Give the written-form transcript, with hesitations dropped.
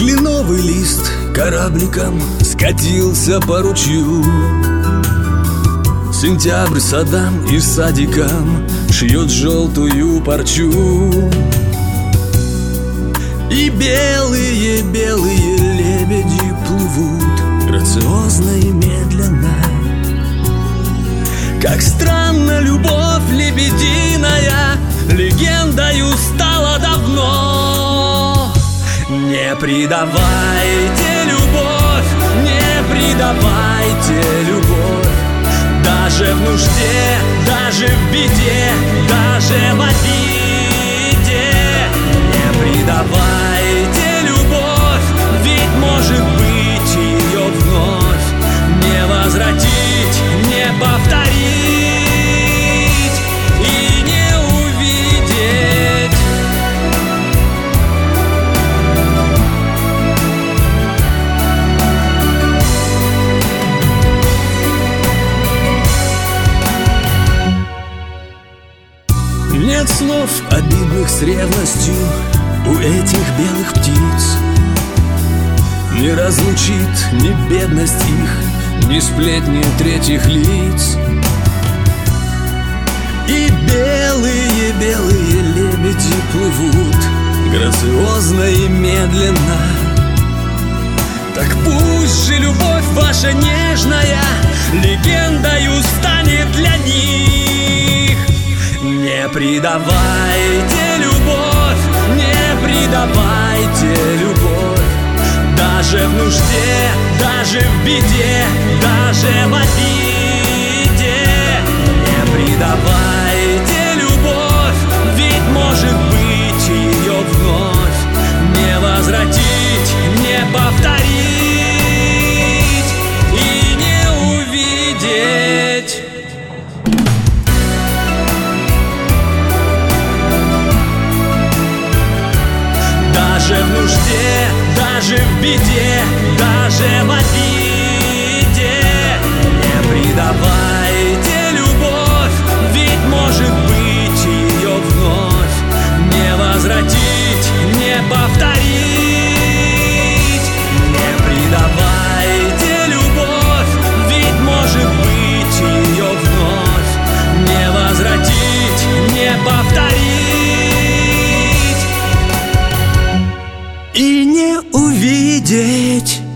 Кленовый лист корабликом скатился по ручью. Сентябрь садам и садикам шьет желтую парчу. И белые-белые лебеди плывут грациозно и медленно. Как странно любовь лебединая легендою стала давно. Не предавайте любовь, не предавайте любовь. Даже в нужде, даже в беде, даже в обиде. Не предавайте любовь, ведь может быть ее вновь не возвратить, не повторить и не увидеть. Нет слов обидных с ревностью у этих белых птиц. Не разлучит ни бедность их, ни сплетни третьих лиц. И белые-белые лебеди плывут грациозно и медленно. Так пусть же любовь ваша нежная легендою станет для них. Не предавайте любовь, не предавайте любовь. Даже в нужде, даже в беде, даже в обиде. Не предавайте любовь, ведь может быть ее вновь не возвратить, не повторить и не увидеть. Даже в нужде, даже в беде, даже в обиде. Не предавайте любовь, ведь может быть ее вновь не возвратить, не повторить. Не предавайте любовь, ведь может быть ее вновь не возвратить, не повторить и не увидеть.